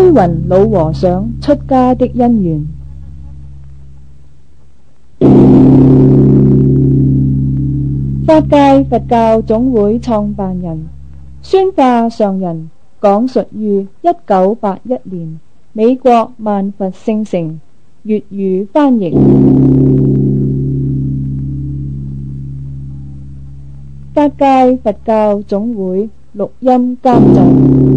虛雲老和尚出家的因緣。法界佛教總會創辦人宣化上人講述於1981年美國萬佛聖城粵語翻譯。法界佛教總會錄音監製。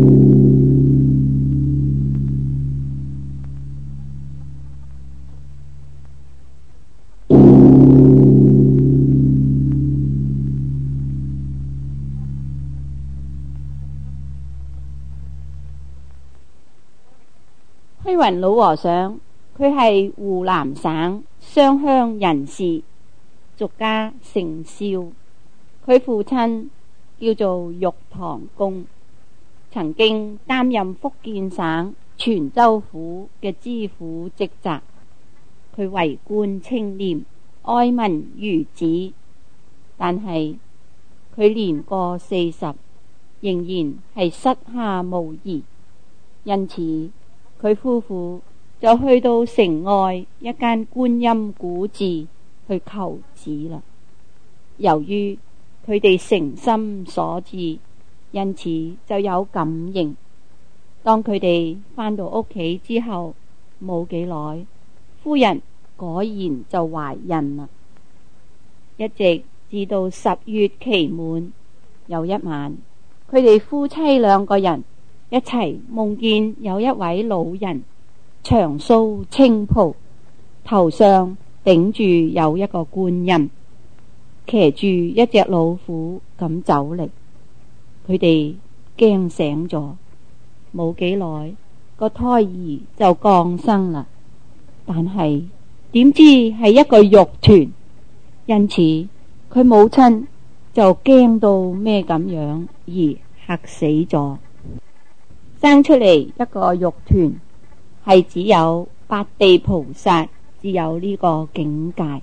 虛雲老和尚，佢係湖南省湘鄉人士，俗家姓蕭。佢父親叫做玉堂公，曾經擔任福建省泉州府嘅知府職責。佢為官清廉，愛民如子，但係佢年過40，仍然係膝下無兒，因此佢夫婦就去到城外一間觀音古寺去求子啦。由於佢哋誠心所至，因此就有感應。當佢哋返到屋企之後，冇幾耐，夫人果然就懷孕啦。一直至到10月期滿，有一晚，佢哋夫妻兩個人一齊夢見有一位老人，長鬚青袍，頭上頂住有一個觀音，騎住一隻老虎咁走嚟。佢哋驚醒咗，冇幾耐個胎兒就降生啦。但係點知係一個肉團，因此佢母親就驚到咩咁樣而嚇死咗。生出嚟一個肉團，係只有八地菩薩只有呢個境界。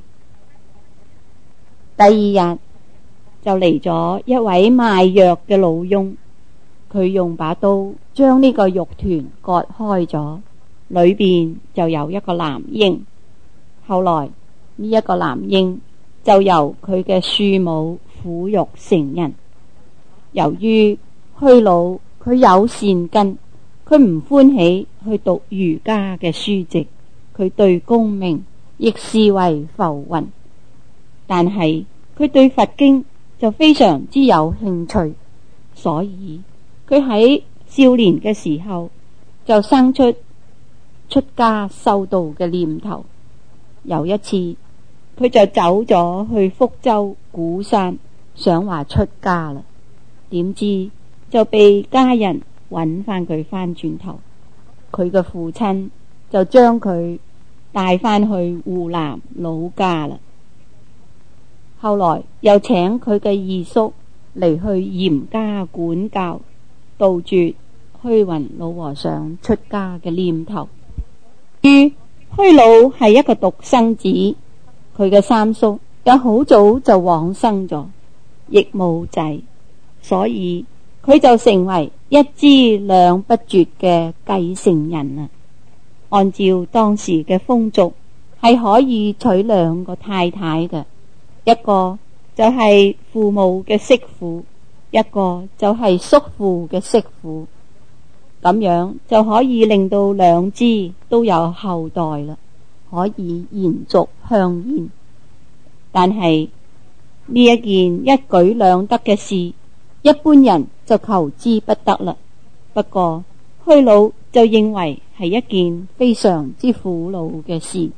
第二日就嚟咗一位賣藥嘅老翁，佢用把刀將呢個肉團割開咗，裏邊就有一個男嬰。後來呢一個男嬰就由佢嘅庶母撫育成人。由於虛老佢有善根，佢唔歡喜去讀儒家嘅書籍，佢對功名亦視為浮雲。但係佢對佛經就非常之有興趣，所以佢喺少年嘅時候就生出出家修道嘅念頭。有一次，佢就走咗去福州鼓山，想話出家啦。點知就被家人揾翻佢翻轉頭，佢嘅父親就將佢帶翻去湖南老家啦。後來又請佢嘅二叔嚟去嚴加管教，杜絕虛雲老和尚出家嘅念頭。於虛老係一個獨生子，佢嘅三叔又好早就往生咗，亦冇仔，所以佢就成為一支兩不絕嘅繼承人啦。按照當時嘅風俗，係可以娶兩個太太嘅，一個就係父母嘅媳婦，一個就係叔父嘅媳婦，咁樣就可以令到兩支都有後代啦，可以延續香煙。但係呢一件一舉兩得嘅事，一般人就求之不得啦。不過虛老就認為係一件非常之苦惱嘅事。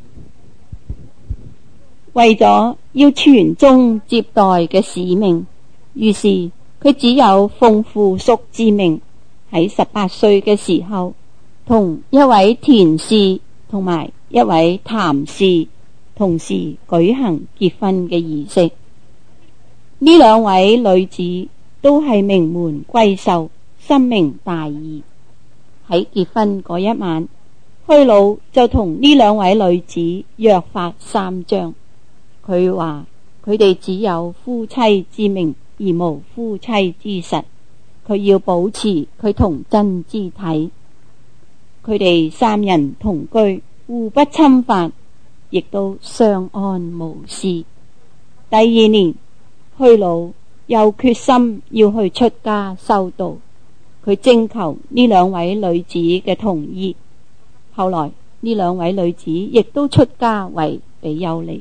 為咗要傳宗接代嘅使命，於是佢只有奉父叔之命，喺18歲嘅時候，同一位田氏同埋一位譚氏同時舉行結婚嘅儀式。呢兩位女子都係名門閨秀，深明大義。喺結婚嗰一晚，虛老就同呢兩位女子約法三章。佢話佢哋只有夫妻之名而無夫妻之實，佢要保持佢童真之體。 佢哋三人同居，互不侵犯，亦都相安無事。第二年，虛魯又決心要去出家修道，佢徵求呢兩位女子嘅同意。後來呢兩位女子亦都出家為比丘尼。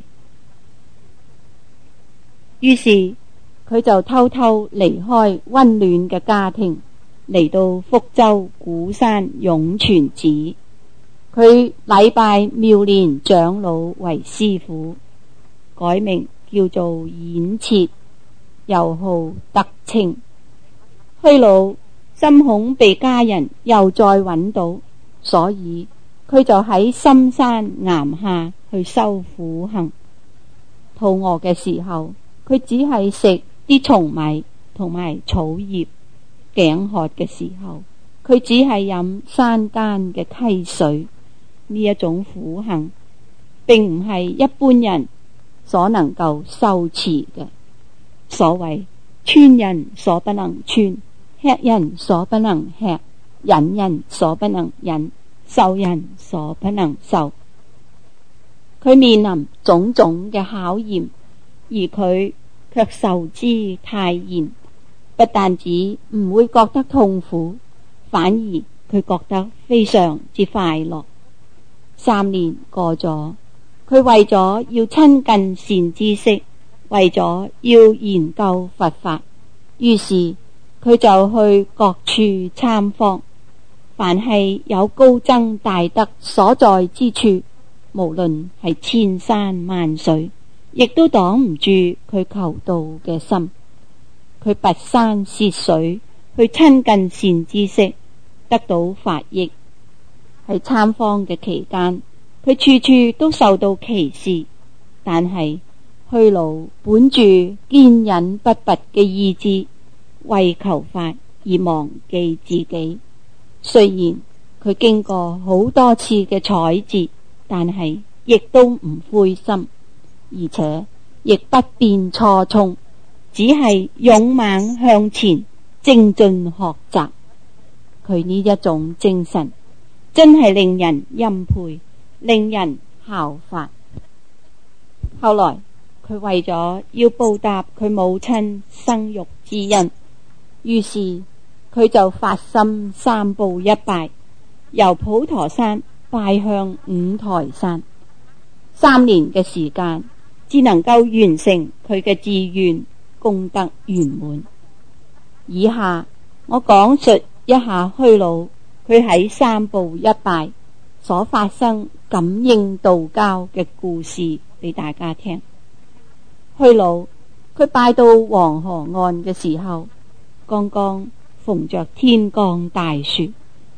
於是佢就偷偷離開溫暖嘅家庭，嚟到福州鼓山湧泉寺。佢禮拜妙蓮長老為師父，改名叫做演徹，又號德清。虛魯心恐被家人又再揾到，所以佢就喺深山岩下去修苦行。肚餓嘅時候，佢只係食啲蟲米同埋草葉；頸渴嘅時候，佢只係飲山間嘅溪水。呢一種苦行並唔係一般人所能夠修持嘅。所謂穿人所不能穿，吃人所不能吃，忍人所不能忍，受人所不能受。佢面臨種種嘅考驗，而佢卻受之泰然，不但止唔會覺得痛苦，反而佢覺得非常之快樂。3年過咗，佢為咗要親近善知識，為咗要研究佛法，於是佢就去各處參訪。凡係有高僧大德所在之處，無論係千山萬水，亦都擋唔住佢求道嘅心。佢跋山涉水去親近善知識，得到法益。喺參訪嘅期間，佢處處都受到歧視，但係虛魯本住堅忍不拔嘅意志，為求法而忘記自己。雖然佢經過好多次嘅挫折，但係亦都唔灰心，而且亦不變初衷，只係勇猛向前，精進學習。佢呢一種精神真係令人欽佩，令人效法。後來佢為咗要報答佢母親生育之恩，於是佢就發心3步一拜，由普陀山拜向五台山。3年嘅時間，只能夠完成佢嘅志願，功德圓滿。以下我講述一下虛魯佢喺3步一拜所發生感應道交嘅故事俾大家聽。虛魯佢拜到黃河岸嘅時候，剛剛逢着天降大雪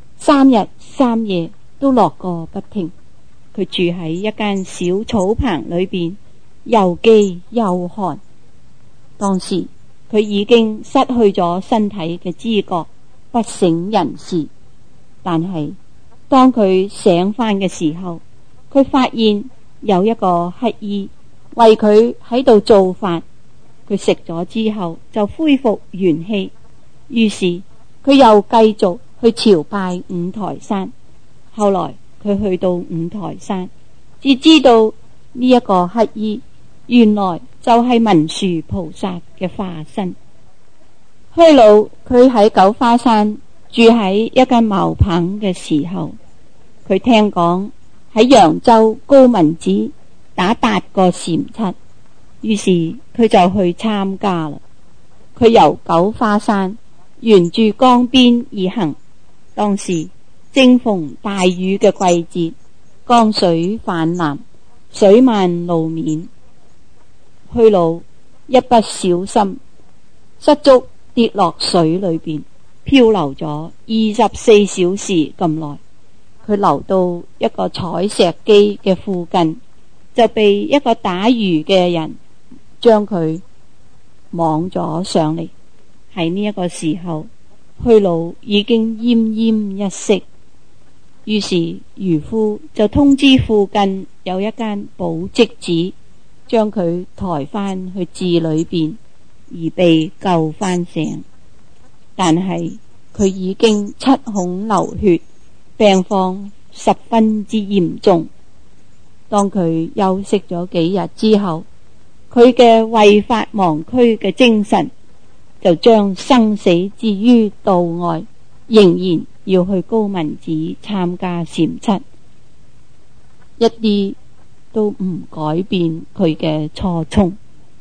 ，3日3夜都落個不停。佢住喺一間小草棚裏邊，又飢又寒。當時佢已經失去咗身體嘅知覺，不省人事。但係當佢醒返嘅時候，佢發現有一個乞兒為佢喺度做飯。佢食咗之後就恢復元氣，於是佢又繼續去朝拜五台山。後來佢去到五台山，只知道呢一個乞兒原來就係文殊菩薩嘅化身。虛魯佢喺九華山住喺一間茅棚嘅時候，佢聽講喺揚州高旻寺打8個禪七，於是佢就去參加啦。佢由九華山沿住江邊而行，當時正逢大雨嘅季節，江水泛濫，水漫路面。虛魯一不小心失足跌落水裏邊，漂流咗24小時咁耐。佢流到一個採石機嘅附近，就被一個打魚嘅人將佢網咗上嚟。喺呢一個時候，虛魯已經奄奄一息。於是漁夫就通知附近有一間寶積寺，將佢抬返去寺裏邊，而被救返醒。但係佢已經七孔流血， 病況十分之嚴重。當佢休息咗幾日之後，佢嘅為法忘軀嘅精神就將生死置於度外，仍然要去高旻寺參加禪七，一啲都唔改變佢嘅初衷。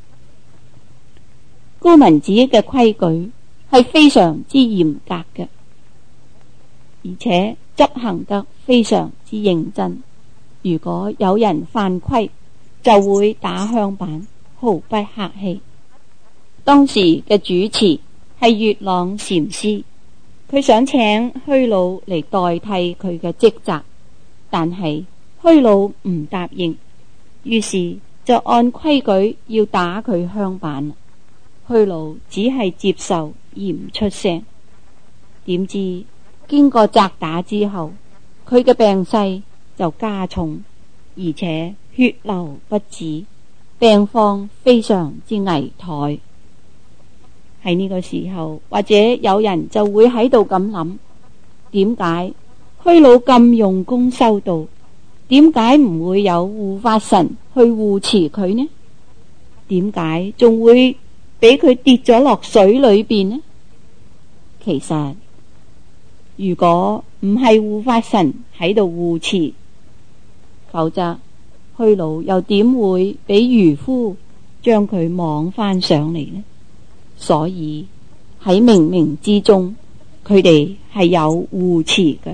高旻寺嘅規矩係非常之嚴格嘅，而且執行得非常之認真。如果有人犯規，就會打香板，毫不客氣。當時嘅主持係月朗禪師，佢想請虛老嚟代替佢嘅職責，但係虛老唔答應，於是就按規矩要打佢香板。虛老只係接受而唔出聲。點知經過責打之後，佢嘅病勢就加重，而且血流不止，病況非常之危殆。喺呢個時候，或者有人就會喺度咁諗：點解虛老咁用功修道，點解唔會有護法神去護持佢呢？點解仲會俾佢跌咗落水裏邊呢？其實如果唔係護法神喺度護持，否則虛老又點會俾漁夫將佢網翻上嚟呢？所以喺冥冥之中，佢哋係有護持嘅，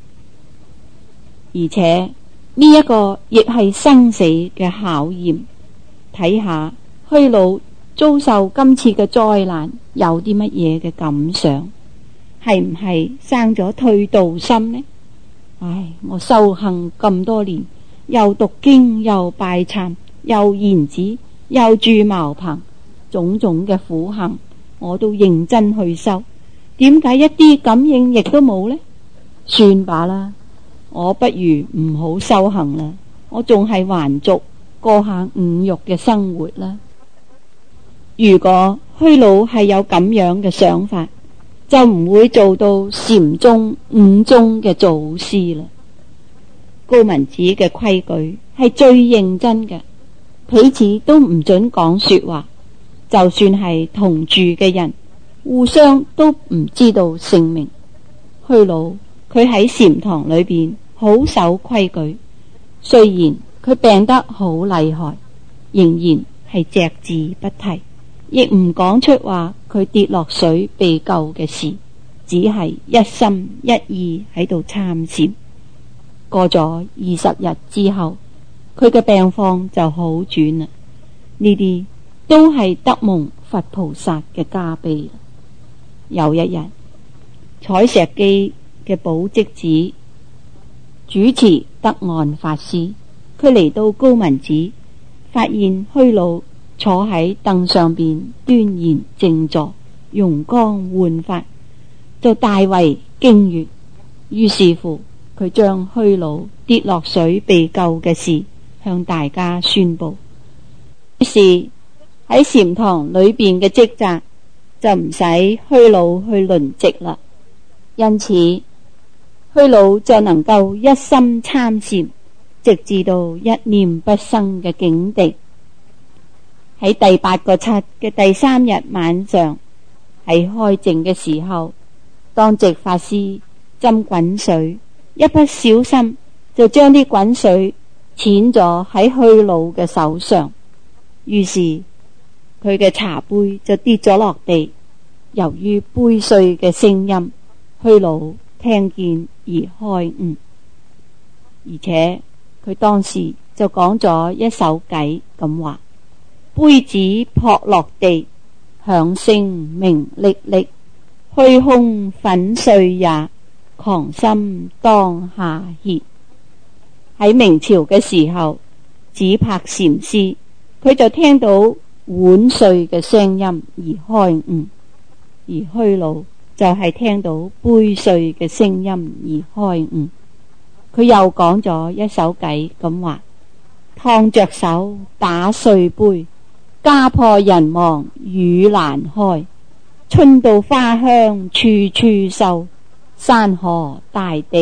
而且呢一個亦係生死嘅考驗。睇下虛老遭受今次嘅災難有啲乜嘢嘅感想，係唔係生咗退道心呢？唉，我修行咁多年，又讀經又拜懺又燃指又住茅棚，種種嘅苦行我都認真去修，點解一啲感應亦都冇呢？算罷啦，我不如唔好修行啦，我仲係還俗，過下五欲嘅生活啦。如果虛老係有咁樣嘅想法，就唔會做到禪宗五宗嘅祖師啦。高旻寺嘅規矩係最認真嘅，彼此都唔准講說話，就算係同住嘅人，互相都唔知道姓名。虛老佢喺禪堂裏邊好守規矩，雖然佢病得好厲害，仍然係隻字不提，亦唔講出話佢跌落水被救嘅事，只係一心一意喺度參禪。過咗20日之後，佢嘅病況就好轉啦。呢啲都係得蒙佛菩薩嘅加被。有一日，採石磯嘅寶積寺主持德岸法師，佢嚟到高旻寺，發現虛老坐喺凳上邊端然正坐，容光煥發，就大為驚悅。於是乎，佢將虛老跌落水被救嘅事向大家宣布。於是喺禪堂裏邊嘅職責就唔使虛老去輪值啦，因此虛老就能夠一心參禪，直至到一念不生嘅境地。喺第8個七嘅第3日晚上，喺開淨嘅時候，當值法師斟滾水，一不小心就將啲滾水濺咗喺虛老嘅手上，於是佢嘅茶杯就跌咗落地。由於杯碎嘅聲音，虛老聽見而開悟，而且佢當時就講咗一首偈咁話：杯子撲落地，響聲鳴歷歷，虛空粉碎也，狂心當下歇。喺明朝嘅時候，指柏禪師佢就聽到碗碎嘅聲音而開悟，而虛老就係聽到杯碎嘅聲音而開悟。佢又講咗一首偈咁話：燙着手打碎杯，家破人亡雨難開，春到花香處處秀，山河大地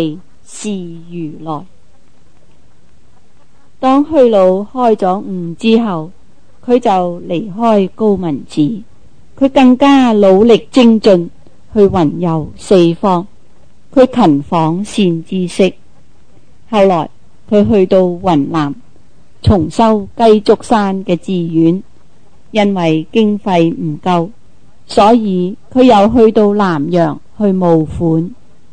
是如來。當虛魯開咗悟之後，佢就離開高旻寺，佢更加努力精進去雲遊四方，佢勤訪善知識。後來佢去到雲南重修雞足山嘅寺院，因為經費唔夠，所以佢又去到南洋去募款。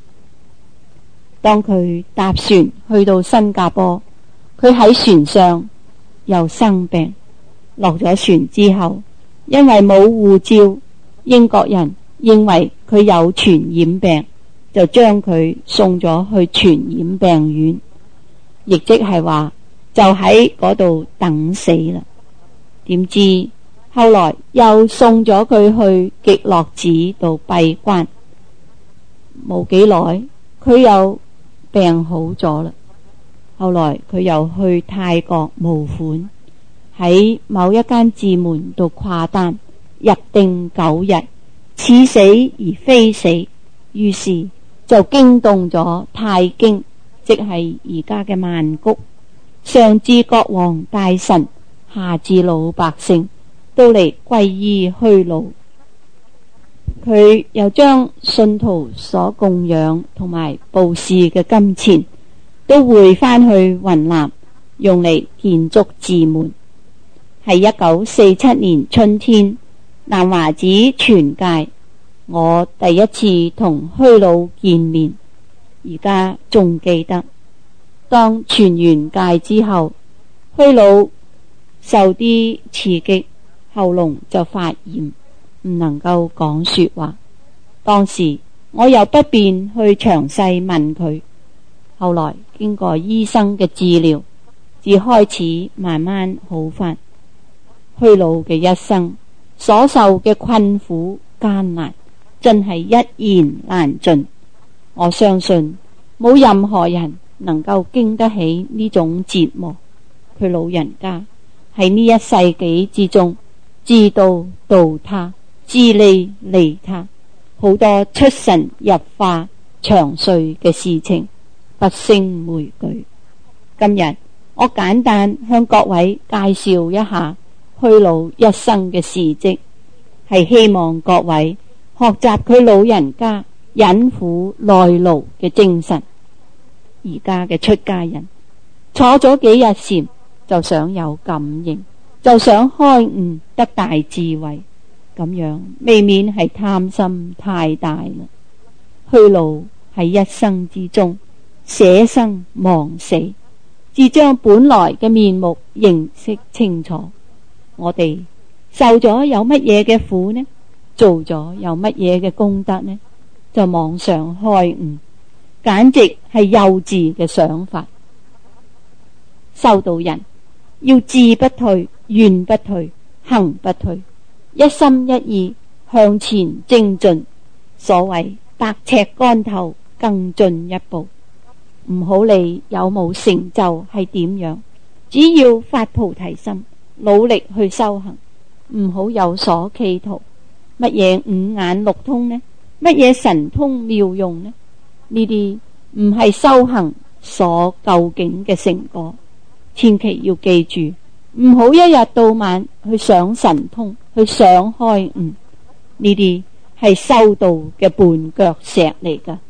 當佢搭船去到新加坡，佢喺船上又生病，落咗船之後，因為冇護照，英國人認為佢有傳染病，就將佢送咗去傳染病院，亦即係話就喺嗰度等死啦。點知後來又送咗佢去極樂寺度閉關，冇幾耐佢又病好咗啦。後來佢又去泰國募款，喺某一間寺門度掛單，入定9日，似死而非死，於是就驚動咗泰京，即係而家嘅曼谷，上至國王大臣，下至老百姓，都嚟皈依虛魯。佢又將信徒所供養同埋布施嘅金錢都匯返去雲南，用嚟建築寺門。係1947年春天，南華寺傳戒，我第一次同虛魯見面，而家仲記得。當傳完戒之後，虛魯受啲刺激，喉嚨就發炎，唔能夠講說話。當時我又不便去詳細問佢，後來經過醫生嘅治療，至開始慢慢好返。虛魯嘅一生所受嘅困苦艱難，真係一言難盡。我相信冇任何人能夠經得起呢種折磨。佢老人家喺呢一世紀之中，自度度他，自利利他，好多出神入化長歲嘅事情，不勝枚舉。今日我簡單向各位介紹一下虛魯一生嘅事跡，係希望各位學習佢老人家忍苦耐勞嘅精神。而家嘅出家人坐咗幾日禪，就想有感應，就想開悟得大智慧，咁樣未免係貪心太大啦。虛魯喺一生之中捨生忘死，至將本來嘅面目認識清楚。我哋受咗有乜嘢嘅苦呢？做咗有乜嘢嘅功德呢？就妄想開悟，簡直係幼稚嘅想法。修道人要志不退，願不退，行不退，一心一意向前精進。所謂百尺竿頭更進一步，唔好理有冇成就係點樣，只要發菩提心，努力去修行，唔好有所企圖。乜嘢五眼六通呢？乜嘢神通妙用呢？呢啲唔係修行所究竟嘅成果。千祈要記住，唔好一日到晚去想神通，去想開悟，呢啲係修道嘅絆腳石嚟㗎。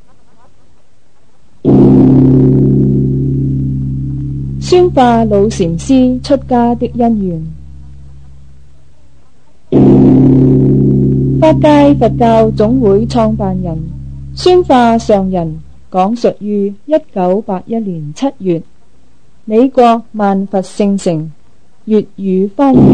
宣化老禪師出家的因緣。法界佛教總會創辦人宣化上人講述於1981年7月，美國萬佛聖城粵語翻譯。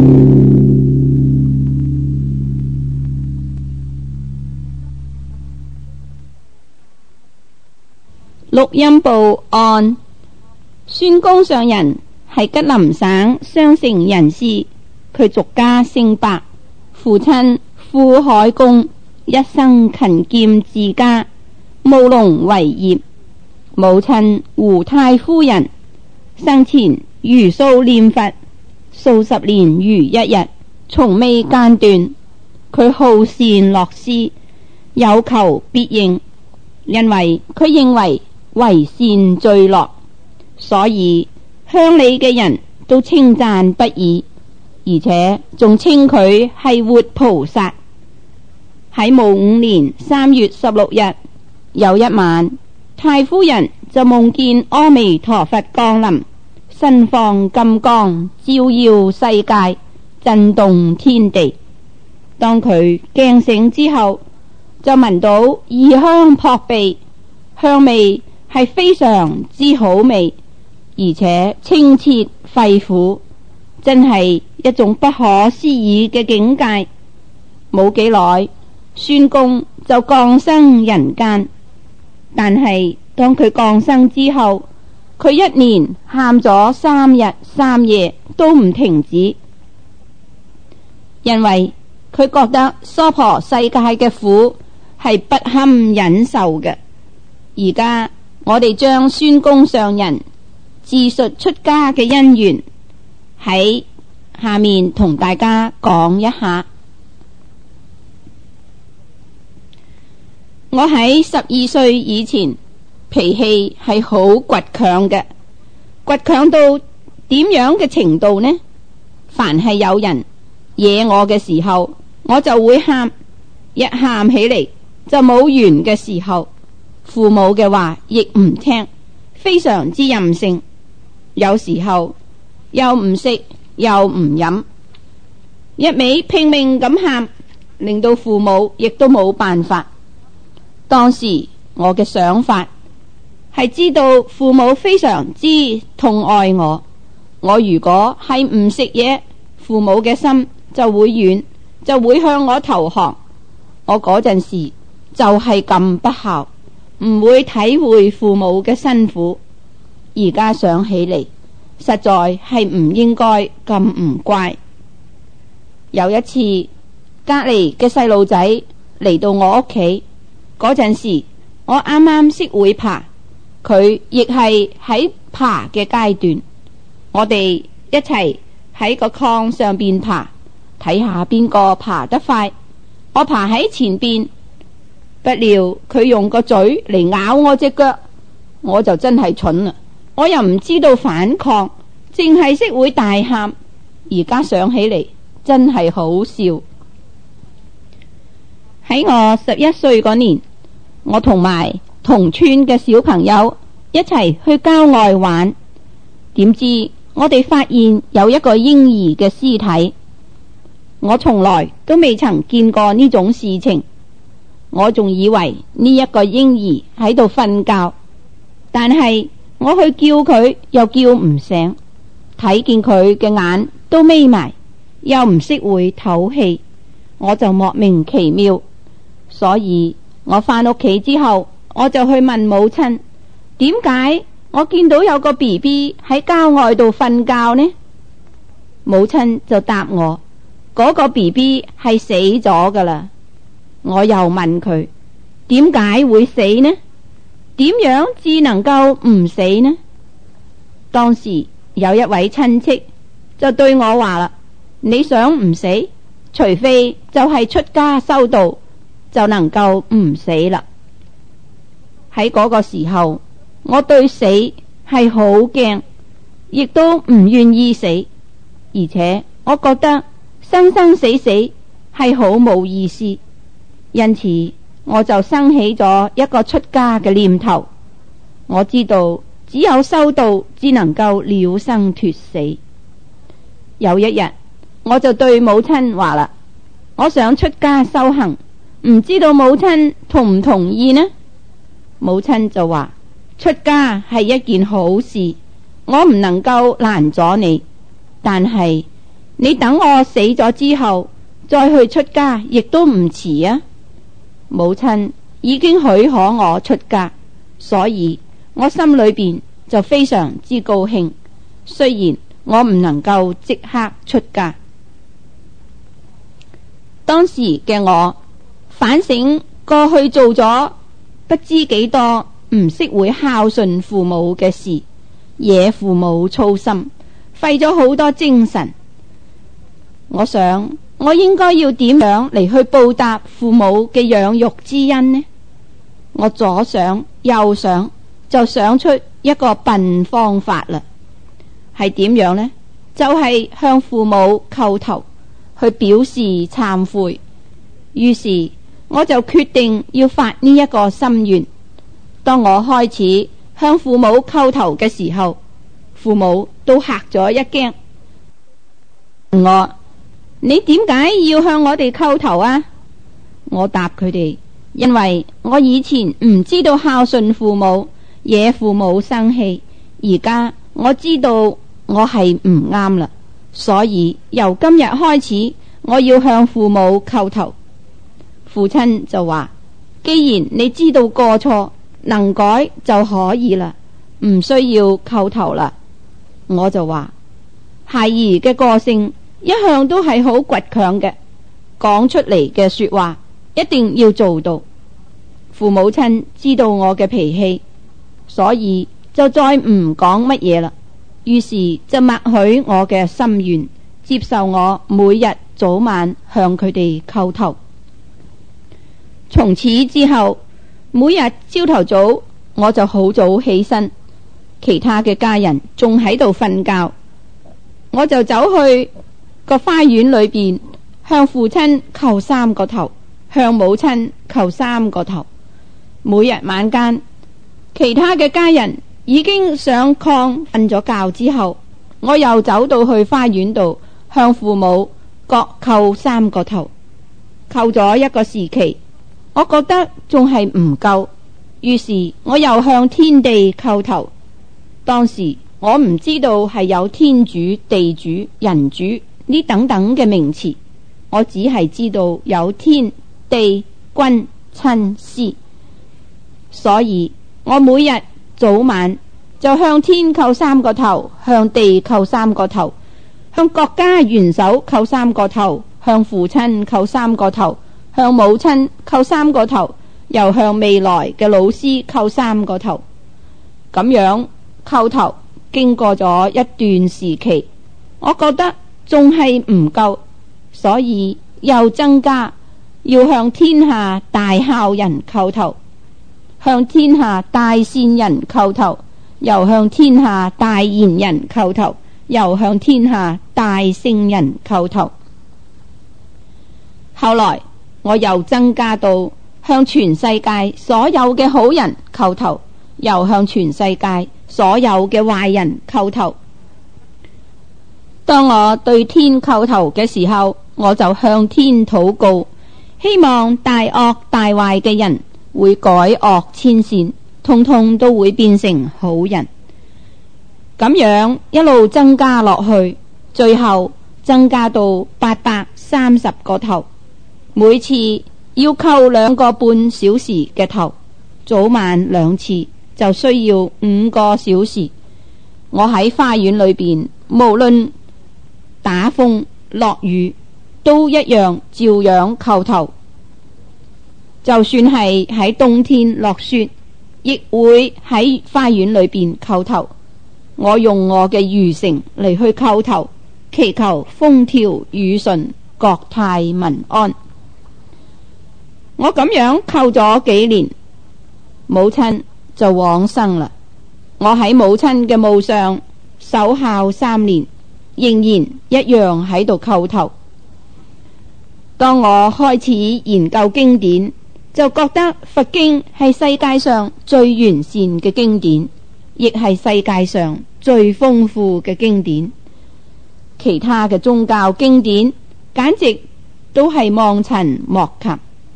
錄音部案：宣公上人係吉林省雙城人士，佢俗家姓白，父親傅海公一生勤儉治家，務農為業。母親胡太夫人生前如數念佛，數十年如一日，從未間斷。佢好善樂施，有求必應，因為佢認為為善最樂，所以鄉里嘅人都稱讚不已，而且仲稱佢係活菩薩。喺戊午年3月16日有一晚，太夫人就夢見阿彌陀佛降臨，身放金光，照耀世界，震動天地。當佢驚醒之後，就聞到異香撲鼻，香味係非常之好味，而且清澈肺腑，真係一種不可思議嘅境界。冇幾耐，孫公就降生人間，但係當佢降生之後，佢一年喊咗3日3夜都唔停止，因為佢覺得娑婆世界嘅苦係不堪忍受嘅。而家我哋將孫公上人自述出家嘅因緣喺下面同大家講一下。我喺12歲以前脾氣係好倔強嘅，倔強到點樣嘅程度呢？凡係有人惹我嘅時候，我就會喊，一喊起嚟就冇完嘅時候。父母嘅話亦唔聽，非常之任性，有時候又唔食又唔飲，一味拼命咁喊，令到父母亦都冇辦法。當時我嘅想法係知道父母非常之痛愛我，我如果係唔食嘢，父母嘅心就會軟，就會向我投降。我嗰陣時就係咁不孝，唔會體會父母嘅辛苦。而家想起嚟，實在係唔應該咁唔乖。有一次，隔籬嘅細路仔嚟到我屋企嗰陣時，我啱啱識會爬，佢亦係喺爬嘅階段。我哋一齊喺個炕上邊爬，睇下邊個爬得快。我爬喺前邊，不料佢用個嘴嚟咬我隻腳，我就真係蠢啦。我又唔知道反抗，淨係識會大喊。而家想起嚟真係好笑。喺我11歲嗰年，我同埋同村嘅小朋友一齊去郊外玩，點知我哋發現有一個嬰兒嘅屍體。我從來都未曾見過呢種事情，我仲以為呢一個嬰兒喺度瞓覺，但係我去叫佢又叫唔醒，睇見佢嘅眼都眯埋，又唔識會唞氣，我就莫名其妙。所以我返屋企之後，我就去問母親，點解我見到有個 BB 喺郊外度瞓覺呢？母親就答我，嗰個 BB 係死咗噶啦。我又問佢，點解會死呢？點樣至能夠唔死呢？當時有一位親戚就對我話啦，你想唔死，除非就係出家修道，就能夠唔死啦。喺嗰個時候，我對死係好驚，亦都唔願意死，而且我覺得生生死死係好冇意思，因此我就生起咗一個出家嘅念頭。我知道只有修道至能夠了生脫死。有一日，我就對母親話啦，我想出家修行，唔知道母親同唔同意呢？母親就話，出家係一件好事，我唔能夠攔阻你，但係你等我死咗之後再去出家亦都唔遲啊。母親已經許可我出家，所以我心裏邊就非常之高興，雖然我唔能夠即刻出家。當時嘅我反省過去做咗不知幾多唔識會孝順父母嘅事，惹父母操心，費咗好多精神。我想我應該要點樣嚟去報答父母嘅養育之恩呢？我左想右想， 就想出一個笨方法啦。係點樣呢？就係向父母叩頭去表示懺悔。於是我就決定要發呢一個心願。當我開始向父母叩頭嘅時候，父母都嚇咗一驚，問我：你點解要向我哋叩頭啊？我答佢哋：因為我以前唔知道孝順父母，惹父母生氣，而家我知道我係唔啱啦，所以由今日開始我要向父母叩頭。父親就話：既然你知道過錯，能改就可以啦，唔需要叩頭啦。我就話：孩兒嘅個性一向都係好倔強嘅，講出嚟嘅說話一定要做到。父母親知道我嘅脾氣，所以就再唔講乜嘢啦。於是就默許我嘅心願，接受我每日早晚向佢哋叩頭。從此之後，每日朝頭早我就好早起身，其他嘅家人仲喺度瞓覺，我就走去個花園裏邊，向父親叩3個頭，向母親叩3個頭。每日晚間，其他嘅家人已經上炕瞓咗覺之後，我又走到去花園度，向父母各叩3個頭。叩咗一個時期，我覺得仲係唔夠，於是我又向天地叩頭。當時我唔知道係有天主、地主、人主呢等等嘅名詞，我只係知道有天、地、君、親、師。所以我每日早晚就向天叩3個頭，向地叩3個頭，向國家元首叩3個頭，向父親叩3個頭，向母親叩3個頭，又向未來嘅老師叩3個頭。咁樣叩頭經過咗一段時期，我覺得仲係唔夠，所以又增加，要向天下大孝人叩頭，向天下大善人叩頭，又向天下大賢人叩頭，又向天下大聖人叩頭。後來我又增加到向全世界所有嘅好人叩頭，又向全世界所有嘅壞人叩頭。當我對天叩頭嘅時候，我就向天禱告，希望大惡大壞嘅人會改惡遷善，通通都會變成好人。咁樣一路增加落去，最後增加到830個頭，每次要叩2個半小時嘅頭，早晚2次，就需要5個小時。我喺花園裏邊，無論打風落雨，都一樣照樣叩頭。就算係喺冬天落雪，亦會喺花園裏邊叩頭。我用我嘅餘誠嚟去叩頭，祈求風調雨順，國泰民安。我咁樣叩咗幾年，母親就往生啦。我喺母親嘅墓上守孝3年，仍然一樣喺度叩頭。當我開始研究經典，就覺得佛經係世界上最完善嘅經典，亦係世界上最豐富嘅經典。其他嘅宗教經典簡直都係望塵莫及。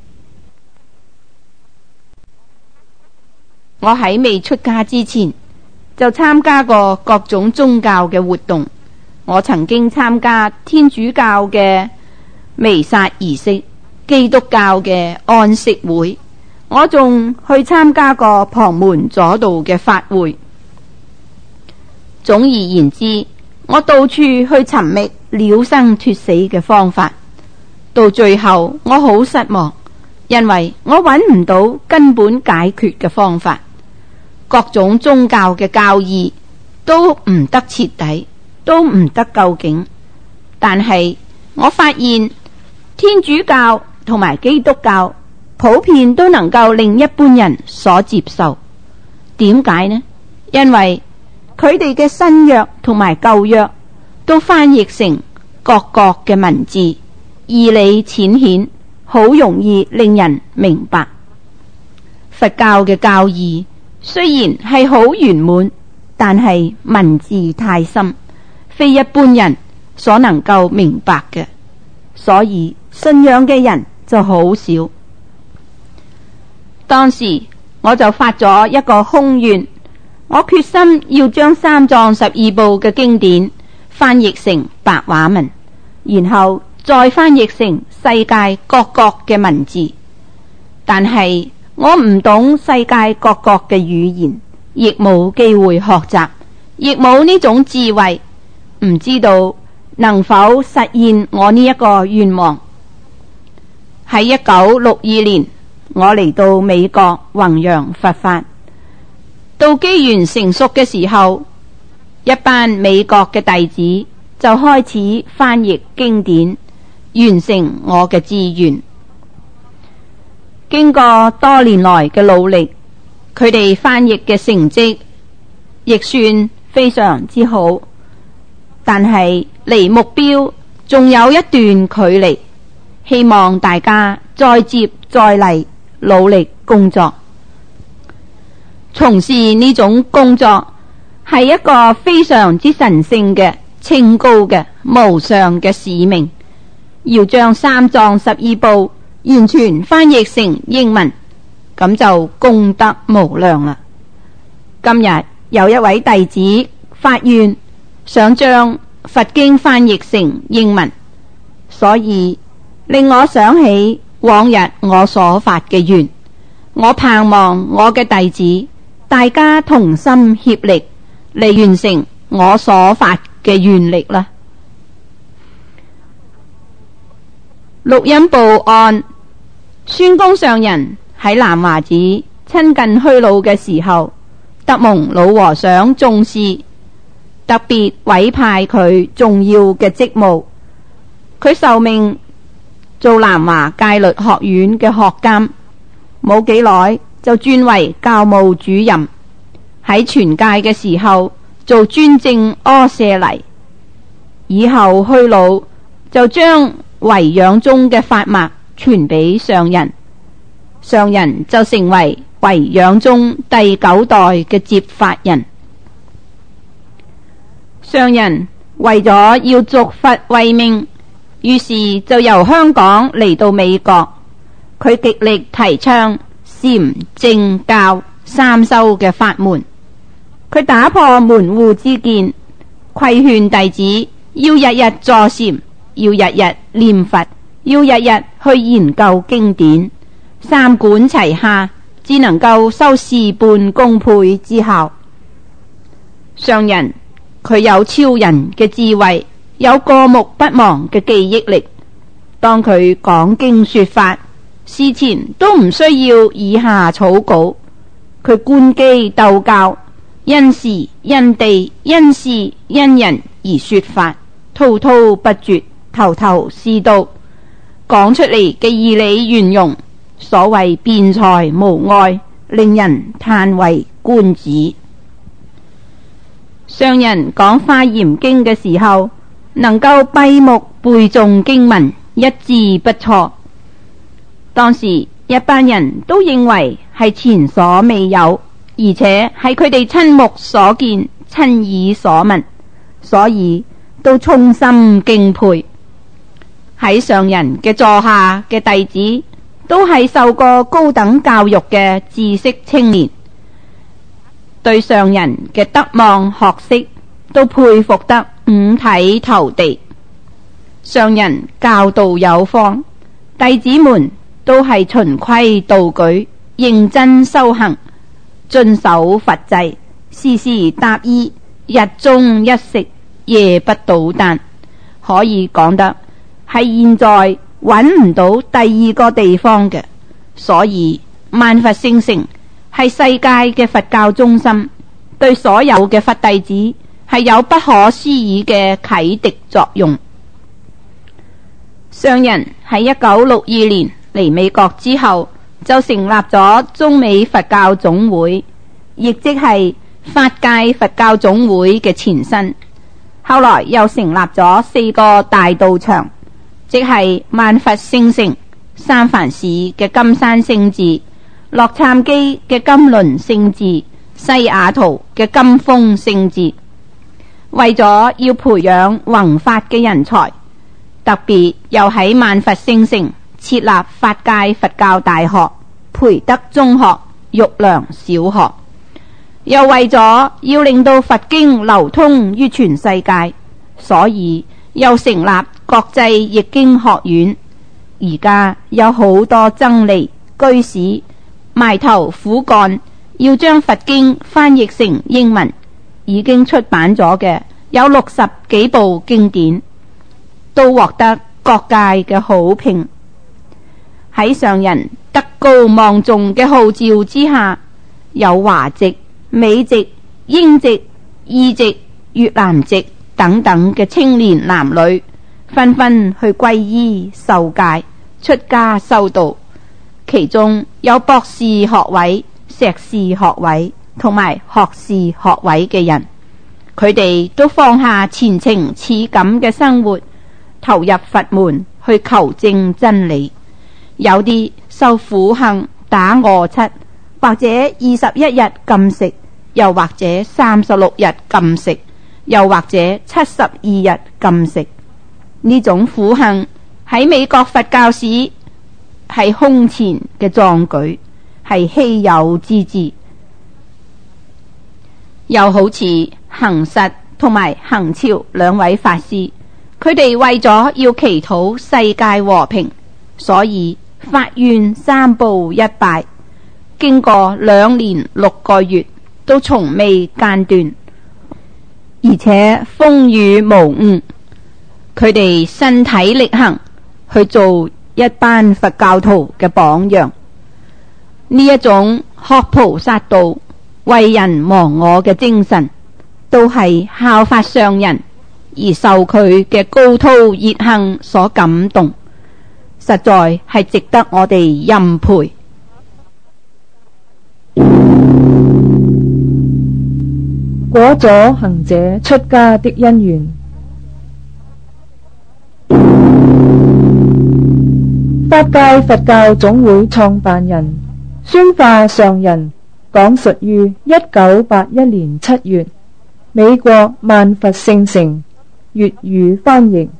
我喺未出家之前就參加過各種宗教嘅活動。我曾經參加天主教嘅彌撒儀式，基督教嘅安息會，我仲去參加過旁門左道嘅法會。總而言之，我到處去尋覓了生脫死嘅方法，到最後我好失望，因為我揾唔到根本解決嘅方法。各種宗教嘅教義都唔得徹底，都唔得究竟。但係我發現天主教同埋基督教普遍都能夠令一般人所接受。 點解呢？因為佢哋嘅新約同埋舊約都翻譯成各國嘅文字，義理淺顯，好容易令人明白。佛教嘅教義雖然係好圓滿，但係文字太深，非一般人所能夠明白嘅，所以信仰嘅人就好少。當時我就發咗一個空願，我決心要將三藏十二部嘅經典翻譯成白話文，然後再翻譯成世界各國嘅文字。但係我唔懂世界各國嘅語言，亦冇機會學習，亦冇呢種智慧，唔知道能否實現我呢一個願望。喺1962年，我嚟到美國弘揚佛法。到機緣成熟嘅時候，一班美國嘅弟子就開始翻譯經典，完成我嘅志願。經過多年來嘅努力，佢哋翻譯嘅成績亦算非常之好，但係離目標仲有一段距離，希望大家再接再厲，努力工作。從事呢種工作係一個非常之神聖嘅、清高嘅、無上嘅使命，要將三藏十二部完全翻譯成英文，咁就功德無量啦。今日有一位弟子發願，想將佛經翻譯成英文，所以令我想起往日我所發嘅願。我盼望我嘅弟子大家同心協力嚟完成我所發嘅願力啦。錄音報案，宣公上人喺南華寺親近虛老嘅時候，得蒙老和尚重視，特別委派佢重要嘅職務。佢受命做南華戒律學院嘅學監，冇幾耐就轉為教務主任。喺傳戒嘅時候做專正阿舍尼，以後虛老就將遺養中嘅法脈傳俾上人，上人就成為遺養中第9代嘅接法人。上人為咗要續佛慧命，於是就由香港嚟到美國。佢極力提倡禪正教三修嘅法門，佢打破門戶之見，規勸弟子要日日坐禪，要日日念佛，要日日去研究經典，三管齊下，只能夠收事半功倍之效。上人佢有超人嘅智慧，有過目不忘嘅記憶力。當佢講經說法，事前都唔需要以下草稿，佢觀機鬥教，因時因地因事因人而說法，滔滔不絕，頭頭是道，講出嚟嘅義理圓融，所謂辯才無礙，令人嘆為觀止。上人講華嚴經嘅時候，能夠閉目背誦經文，一字不錯。當時一班人都認為係前所未有，而且係佢哋親目所見、親耳所聞，所以都衷心敬佩。喺上人嘅座下嘅弟子都係受過高等教育嘅知識青年，對上人嘅德望學識都佩服得五體投地。上人教導有方，弟子們都係循規蹈矩，認真修行，遵守佛制，時時答依，日中一食，夜不倒單，可以講得係現在揾唔到第二個地方嘅。所以萬佛聖城係世界嘅佛教中心，對所有嘅佛弟子係有不可思議嘅啟迪作用。上人喺1962年嚟美國之後，就成立咗中美佛教總會， 亦即係法界佛教總會嘅前身。後來又成立咗4個大道場，即係萬佛聖城、三藩市嘅金山聖寺、洛杉磯嘅金輪聖寺、西雅圖嘅金峰聖寺。為咗要培養弘法嘅人才，特別又喺萬佛聖城設立法界佛教大學、培德中學、育良小學，又為咗要令到佛經流通於全世界，所以又成立國際譯經學院。而家有好多僧尼居士埋頭苦幹，要將佛經翻譯成英文，已經出版咗嘅有60幾部經典，都獲得各界嘅好評。喺上人德高望重嘅號召之下，有華籍、美籍、英籍、意籍、越南籍等等嘅青年男女紛紛去皈依受戒、出家修道，其中有博士學位、碩士學位同埋學士學位嘅人，佢哋都放下前程似錦嘅生活，投入佛門去求證真理。有啲受苦行打餓七，或者21日禁食，又或者36日禁食，又或者72日禁食。呢種苦行喺美國佛教史係空前嘅壯舉，係稀有之至。又好似行實同埋行潮兩位法師，佢哋為咗要祈禱世界和平，所以發願3步1拜，經過2年6個月都從未間斷，而且風雨無誤。佢哋身體力行去做一班佛教徒嘅榜樣。呢一種學菩薩道、為人忘我嘅精神，都係效法上人而受佢嘅高韜熱行所感動，實在係值得我哋欽佩。 果咗行者出家的因緣。法界佛教總會創辦人宣化上人講述於1981年7月，美國萬佛聖城粵語翻譯。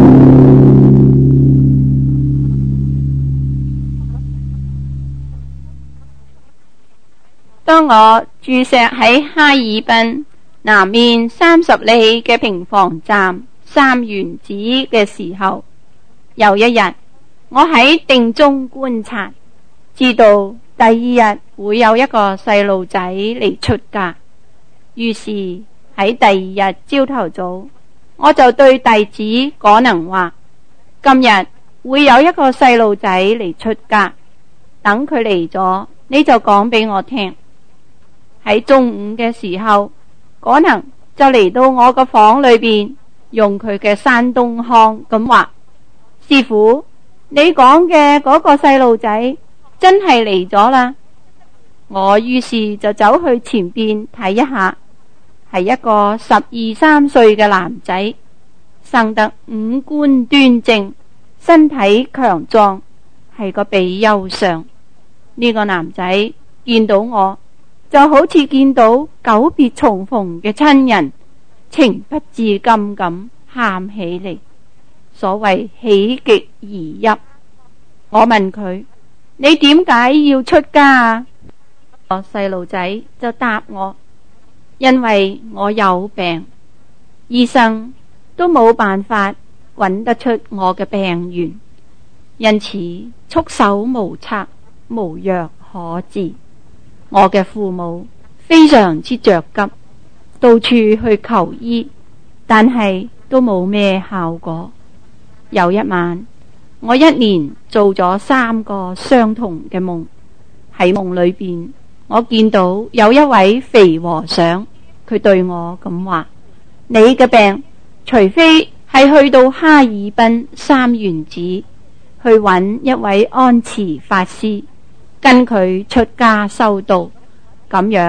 當我駐錫喺哈爾濱南面30里嘅平房站三元寺嘅時候，有一日我喺定中觀察，知道第2日會有一個細路仔嚟出家，於是喺第2日朝頭早，我就對弟子果能話：今日會有一個細路仔嚟出家，等佢嚟咗，你就講俾我聽。喺中午嘅時候，果能就嚟到我個房裏邊，用佢嘅山東腔咁話：師父，你講嘅嗰個細路仔真係嚟咗啦。我於是就走去前邊睇一下，係一個12、13歲嘅男仔，生得五官端正，身體強壯，係個比丘相。呢個男仔見到我，就好似見到久別重逢嘅親人，情不自禁咁喊起嚟，所謂喜極而泣。我問佢：你點解要出家啊？個細路仔就答我：因為我有病，醫生都冇辦法揾得出我嘅病源，因此束手無策，無藥可治。我嘅父母非常之着急，到處去求醫，但係都冇咩效果。有一晚，我一連做咗3個相同嘅夢。喺夢裏邊，我見到有一位肥和尚，佢對我咁話：你嘅病，除非係去到哈爾濱三元寺去揾一位安慈法師，跟佢出家修道，咁樣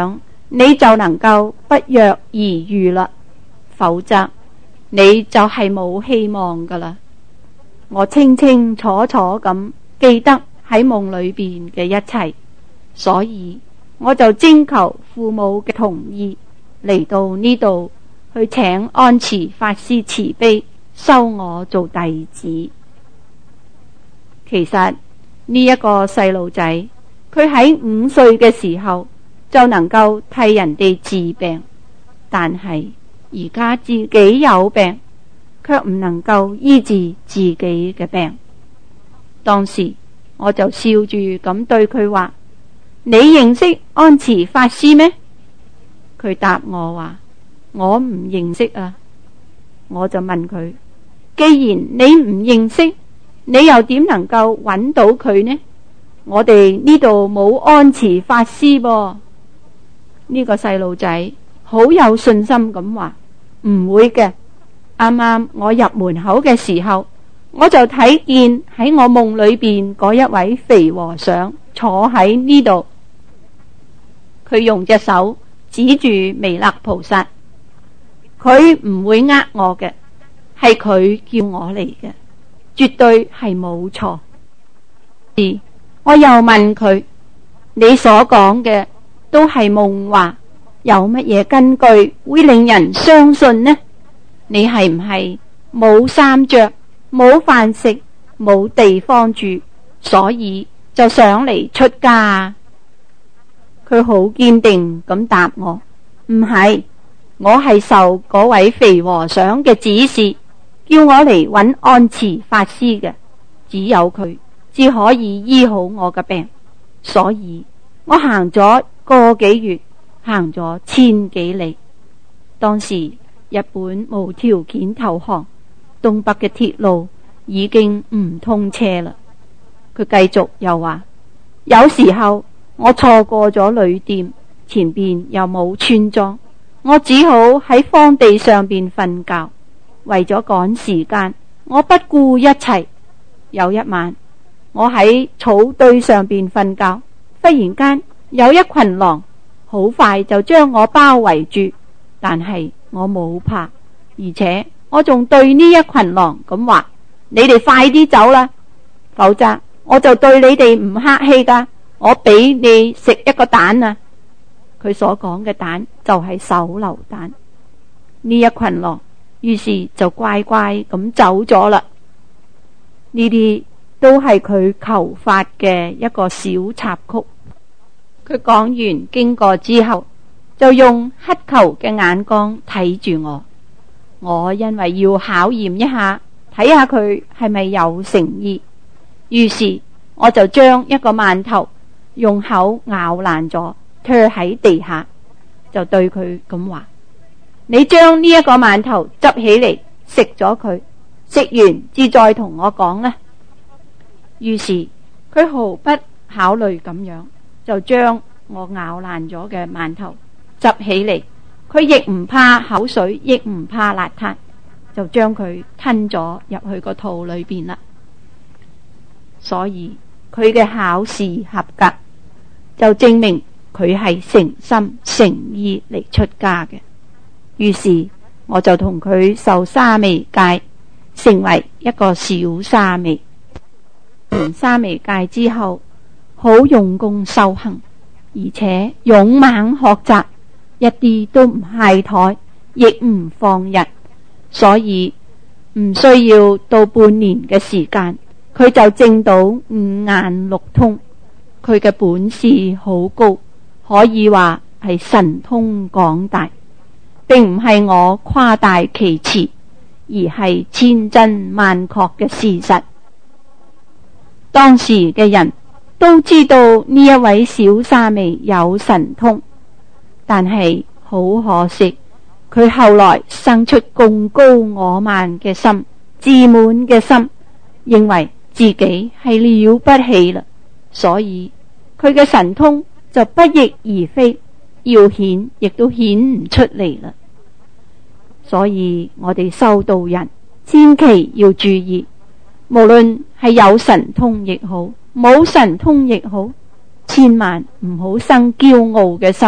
你就能夠不藥而癒啦，否則你就係冇希望噶啦。我清清楚楚咁記得喺夢裏邊嘅一切，所以我就徵求父母嘅同意，嚟到呢度去請安慈法師慈悲收我做弟子。其實呢一個細路仔，佢喺5歲嘅時候就能夠替人哋治病，但係而家自己有病，卻唔能夠醫治自己嘅病。當時我就笑住咁對佢話：你認識安慈法師咩？佢答我話：我唔認識啊。我就問佢：既然你唔認識，你又點能夠揾到佢呢？我哋呢度冇安慈法師噃。呢個細路仔好有信心咁話：唔會嘅。啱啱我入門口嘅時候，我就睇見喺我夢裏邊嗰一位肥和尚坐喺呢度，佢用隻手指住彌勒菩薩，佢唔會呃我嘅，係佢叫我嚟嘅，絕對係冇錯。我又問佢：你所講嘅都係夢話，有乜嘢根據會令人相信呢？你係唔係冇衫着、冇飯食、冇地方住，所以就想嚟出家啊？佢好堅定咁答我：唔係，我係受嗰位肥和尚嘅指示，叫我嚟揾安慈法師嘅，只有佢至可以醫好我嘅病，所以我行咗個幾月，行咗1000幾里。當時日本無條件投降，東北嘅鐵路已經唔通車啦。佢繼續又話：有時候我錯過咗旅店，前邊又冇村莊，我只好喺荒地上邊瞓覺。為咗趕時間，我不顧一切。有一晚，我喺草堆上邊瞓覺，忽然間有一群狼好快就將我包圍住，但係我冇怕，而且我仲對呢一群狼咁話：你哋快啲走啦，否則我就對你哋唔客氣噶，我俾你食一個蛋啊！佢所講嘅蛋就係手榴彈。呢一群狼於是就乖乖咁走咗啦。呢啲都係佢求法嘅一個小插曲。佢講完經過之後，就用乞求嘅眼光睇住我。我因為要考驗一下，睇下佢係咪有誠意，於是我就將一個饅頭用口咬爛咗，推喺地下，就對佢咁話：你將呢一個饅頭執起嚟食咗佢，食完至再同我講啦。於是佢毫不考慮咁樣，就將我咬爛咗嘅饅頭執起嚟，佢亦唔怕口水，亦唔怕邋遢，就將佢吞咗入去個肚裏邊啦。所以佢嘅考試合格，就證明佢係誠心誠意嚟出家嘅。於是我就同佢受沙彌戒，成為一個小沙彌。完沙彌戒之後，好用功修行，而且勇猛學習，一啲都唔懈怠，亦唔放逸，所以唔需要到半年嘅時間，佢就證到5眼6通。佢嘅本事好高，可以話係神通廣大，並唔係我誇大其詞，而係千真萬確嘅事實。當時嘅人都知道呢一位小沙彌有神通，但係好可惜，佢後來生出貢高我慢嘅心，自滿嘅心，認為自己係了不起啦，所以佢嘅神通就不翼而飛，要顯亦都顯唔出嚟啦。所以我哋修道人千祈要注意，無論係有神通亦好，冇神通亦好，千萬唔好生驕傲嘅心，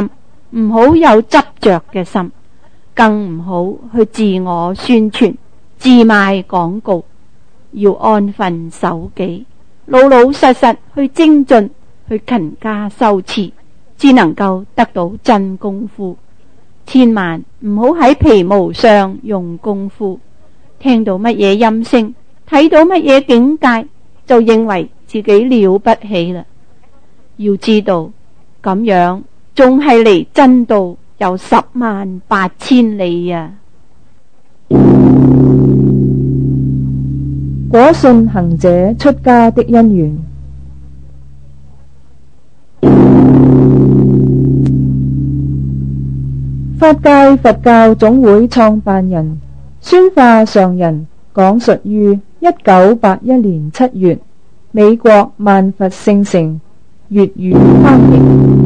唔好有執着嘅心，更唔好去自我宣傳、自賣廣告，要安分守己，老老實實去精進，去勤加修持，至能夠得到真功夫。千萬唔好喺皮毛上用功夫，聽到乜嘢音聲，睇到乜嘢境界，就認為自己了不起啦。要知道咁樣仲係離真道有108000里啊！ 果信行者出家的因緣。法界佛教總會創辦人宣化上人講述於1981年7月美國萬佛聖城粵語翻譯。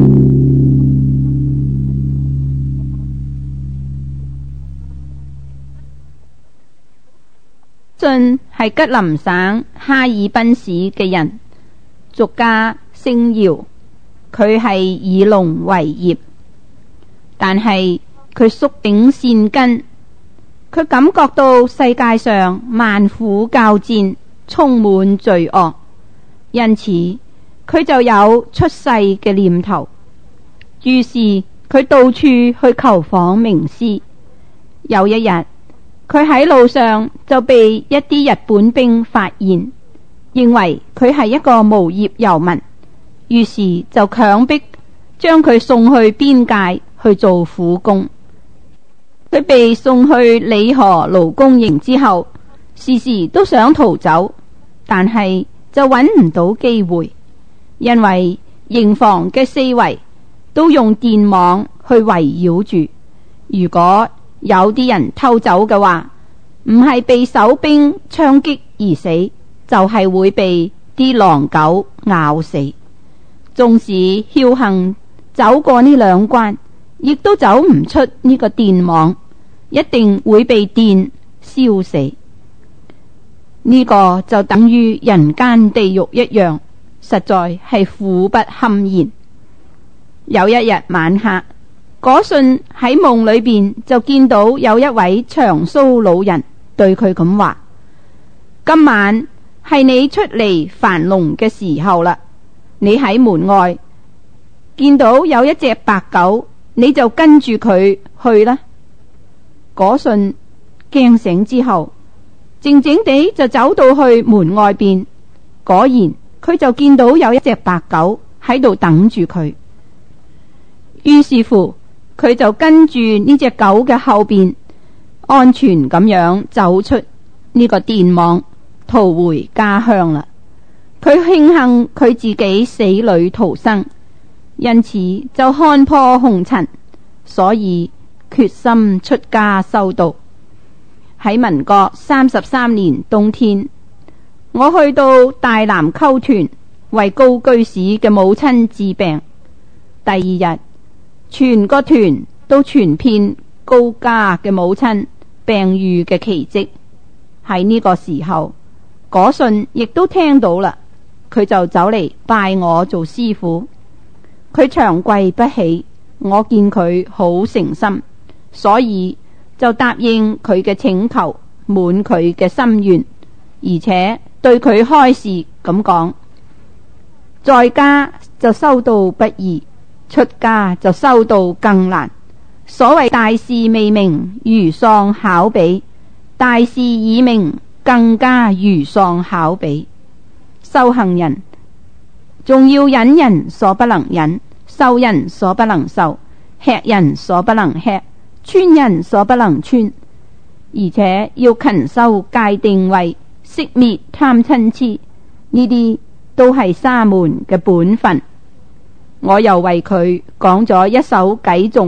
信係吉林省哈爾濱市嘅人，俗家姓姚，佢係以農為業，但係佢宿頂善根，佢感覺到世界上萬苦交戰，充滿罪惡，因此佢就有出世嘅念頭。於是佢到處去求訪名師。有一日，佢喺路上就被一啲日本兵發現，認為佢係一個無業遊民，於是就強迫將佢送去邊界去做苦工。佢被送去里河勞工營之後，時時都想逃走，但係就揾唔到機會，因為營房嘅四圍都用電網去圍繞住。如果有啲人偷走嘅話，唔係被守兵槍擊而死，就係會被啲狼狗咬死。縱使僥倖走過呢兩關，亦都走唔出呢個電網，一定會被電燒死。呢個就等於人間地獄一樣，實在係苦不堪言。有一日晚黑，果信喺夢裏邊就見到有一位長鬚老人對佢咁話：今晚係你出嚟繁籠嘅時候啦，你喺門外見到有一隻白狗，你就跟住佢去啦。果信驚醒之後，靜靜地就走到去門外邊，果然佢就見到有一隻白狗喺度等住佢。於是乎，佢就跟住呢隻狗嘅後邊，安全咁樣走出呢個電網，逃回家鄉啦。佢慶幸佢自己死裏逃生，因此就看破紅塵，所以決心出家修道。喺民國33年冬天，我去到大南溝屯為高居士嘅母親治病。第二日，全個團都傳遍高家嘅母親病愈嘅奇蹟。喺呢個時候，果信亦都聽到啦，佢就走嚟拜我做師父。佢長跪不起，我見佢好誠心，所以就答應佢嘅請求，滿佢嘅心願，而且對佢開示咁講：在家就修道不易，出家就修道更難。所謂大事未明，如喪考妣；大事已明，更加如喪考妣。修行人仲要忍人所不能忍，受人所不能受，吃人所不能吃，穿人所不能穿，而且要勤修戒定慧，息滅貪嗔癡，呢啲都係沙門嘅本分。我又為佢講咗一首偈頌：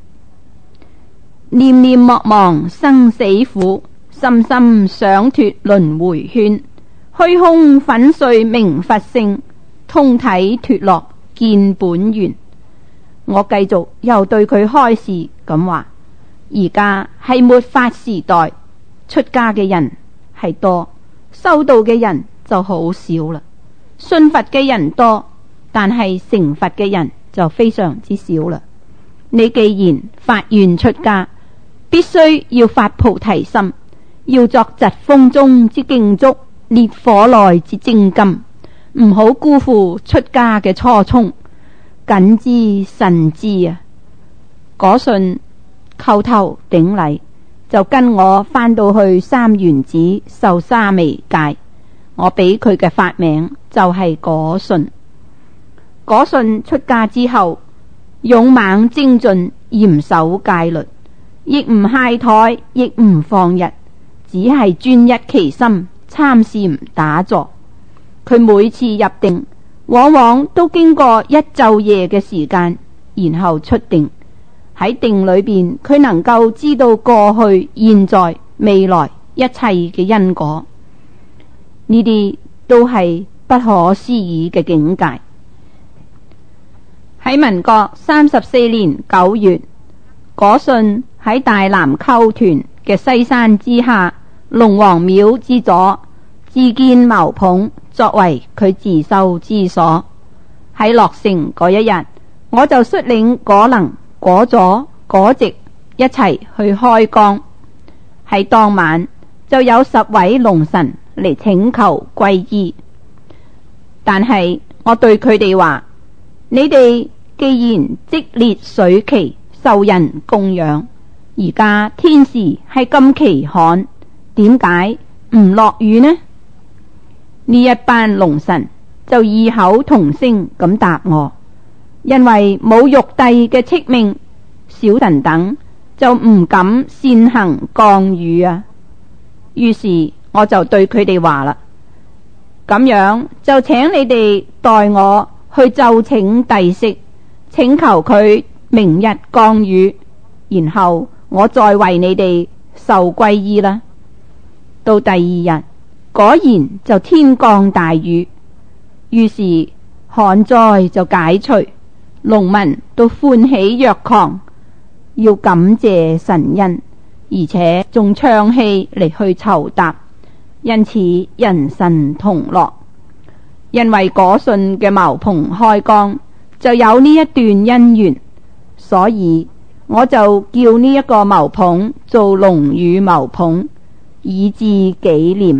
念念莫忘生死苦，深深想脫輪迴圈，虛空粉碎明佛性，通體脫落見本源。我繼續又對佢開示咁話：而家係末法時代，出家嘅人係多，修道嘅人就好少啦。信佛嘅人多，但係成佛嘅人就非常之少啦。 你既然發願出家，必須要發菩提心，要作疾風中之勁竹，烈火內之精金，唔好辜負出家嘅初衷，謹知慎知啊！果信叩頭頂禮，就跟我返到去三原寺受沙彌戒。我俾佢嘅法名就係果信。果信出家之後，勇猛精進，嚴守戒律，亦唔懈怠，亦唔放逸，只係專一其心，參禪打坐。佢每次入定，往往都經過一晝夜嘅時間，然後出定。喺定裏邊，佢能夠知道過去、現在、未來一切嘅因果，呢啲都係不可思議嘅境界。喺民國34年9月，果信喺大南溝屯嘅西山之下龍王廟之左自建茅棚，作為佢自修之所。喺落成嗰一日，我就率領果能、果佐、果直一齊去開光。喺當晚就有10位龍神嚟請求皈依，但係我對佢哋話：你哋既然積烈水期受人供養，而家天時係咁奇旱，點解唔落雨呢？呢一班龍神就異口同聲咁答我：因為冇玉帝嘅敕命，小臣等就唔敢擅行降雨啊。於是我就對佢哋話啦：咁樣就請你哋代我去奏請帝釋，請求佢明日降雨，然後我再為你哋受皈依啦。到第二日，果然就天降大雨，於是旱災就解除，農民都歡喜若狂，要感謝神恩，而且仲唱戲嚟去酬答，因此人神同樂。因為果信嘅茅棚開光，就有呢一段因緣，所以我就叫呢一個茅棚做龍雨茅棚，以致紀念。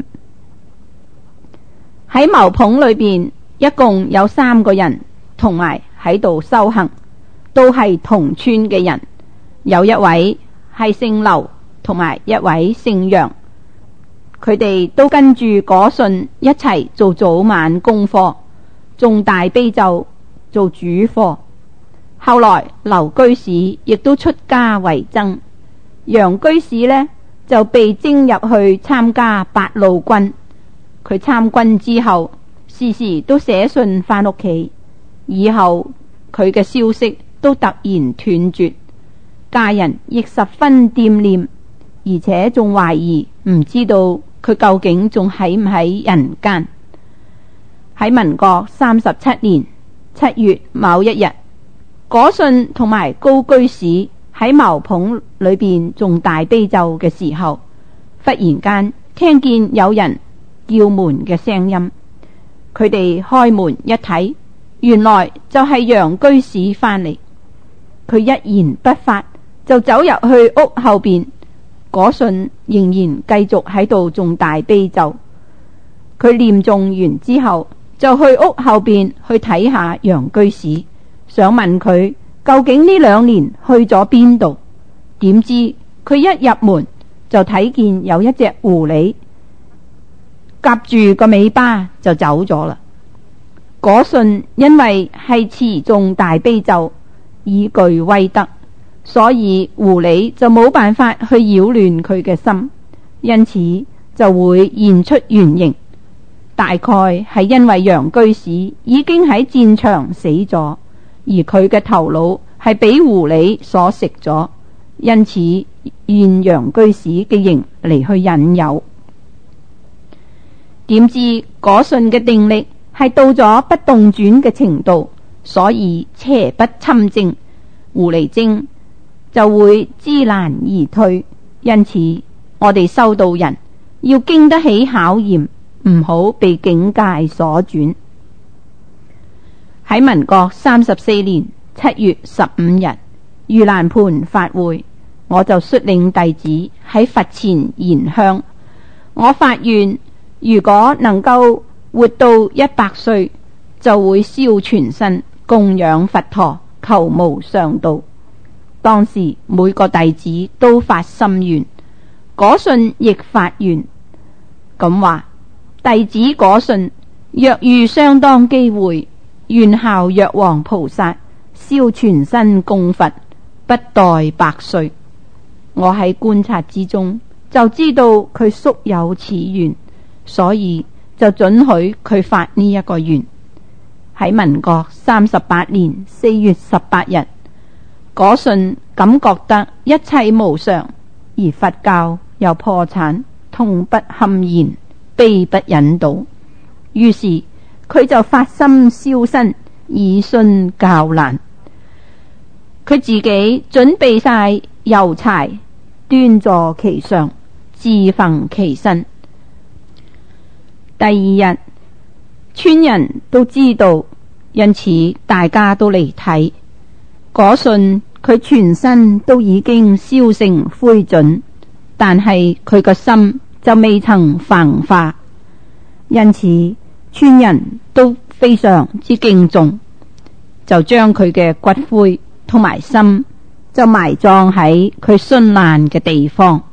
喺茅棚裏邊，一共有3個人同埋喺度修行，都係同村嘅人。有一位係姓劉，同埋一位姓楊，佢哋都跟住果信一齊做早晚功課，誦大悲咒，做主課。後來劉居士亦都出家為僧，楊居士呢就被徵入去參加八路軍。佢參軍之後，時時都寫信返屋企，以後佢嘅消息都突然斷絕，家人亦十分惦念，而且仲懷疑唔知道佢究竟仲喺唔喺人間。喺民國37年7月某一日，果信同埋高居士喺茅棚裏邊誦大悲咒嘅時候，忽然間聽見有人叫門嘅聲音。佢哋開門一睇，原來就係楊居士返嚟。佢一言不發就走入去屋後邊，果信仍然繼續喺度誦大悲咒。佢念誦完之後，就去屋後邊去睇下楊居士，想問佢究竟呢2年去咗邊度。點知佢一入門就睇見有一隻狐狸夾住個尾巴就走咗啦。果信因為係持誦大悲咒，以具威德，所以狐狸就冇辦法去擾亂佢嘅心，因此就會現出原形。大概係因為楊居士已經喺戰場死咗，而佢嘅頭腦係俾狐狸所食咗，因此現楊居士嘅形嚟去引誘。點知果信嘅定力係到咗不動轉嘅程度，所以邪不侵正，狐狸精就會知難而退。因此我哋修道人要經得起考驗，唔好被境界所轉。喺民國34年7月15日， 盂蘭盆法會，我就率領弟子喺佛前燃香。我發願，如果能夠活到100歲，就會燒全身供養佛陀，求無上道。當時每個弟子都發心願，果信亦發願，咁話：弟子果信，若遇相當機會，願效藥王菩薩，燒全身供佛，不待100歲。我喺觀察之中就知道佢宿有此願，所以就准許佢發呢一個願。喺民國38年4月18日，果信感覺得一切無常，而佛教又破產，痛不堪言，悲不忍睹。於是佢就發心燒身，以殉教難。佢自己準備晒油柴，端坐其上，自焚其身。第二日，村人都知道，因此大家都嚟睇。果信佢全身都已經燒成灰燼，但係佢個心就未曾焚化，因此村人都非常之敬重，就將佢嘅骨灰同埋心就埋葬喺佢殉難嘅地方。